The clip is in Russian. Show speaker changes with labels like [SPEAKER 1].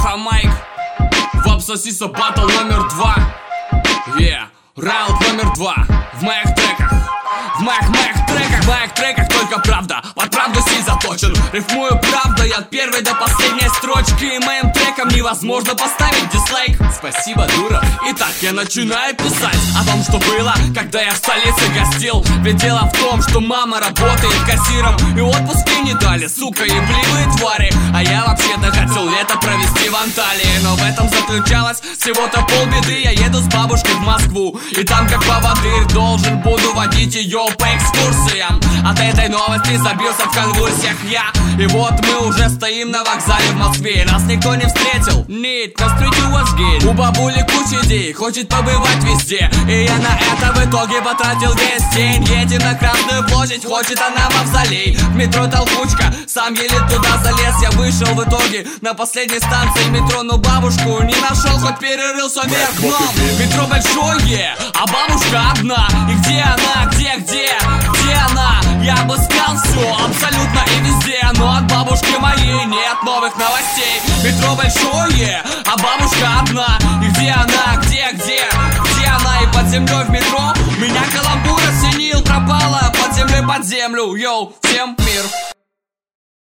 [SPEAKER 1] Леха Майк, Вапсосиса батл номер 2. Раунд номер 2 в моих треках. В моих треках только правда. Под правду силь заточен. Рифмую правдой от первой до последней строчки. И моим трекам невозможно поставить дизлайк. Спасибо, дура. Итак, я начинаю писать о том, что было, когда я в столице гостил. Ведь дело в том, что мама работает кассиром, и отпуски не дали, сука, и блевые твари. А я вообще-то хотел лето провести в Анталии, но в этом заключалось всего-то полбеды. Я еду с бабушкой в Москву, и там как поводырь должен буду водить ее по экскурсиям. От этой новости забился в конвульсиях я. И вот мы уже стоим на вокзале в Москве. Нас никто не встретил. Нет, на стрите у вас гей. У бабули куча идей, хочет побывать везде. И я на это в итоге потратил весь день. Едем на Красную площадь, хочет она мавзолей. В метро толкучка, сам еле туда залез. Я вышел в итоге на последней станции метро, но бабушку не нашел, хоть перерылся вверх дном. Метро большое, а бабушка одна. И где она, где она? Я обыскал все, абсолютно и везде, но от бабушки моей нет новых новостей. Метро большое, а бабушка одна. И где она, где она? И под землей в метро меня каламбур осенил, пропала под землей под землю. Йоу, всем мир.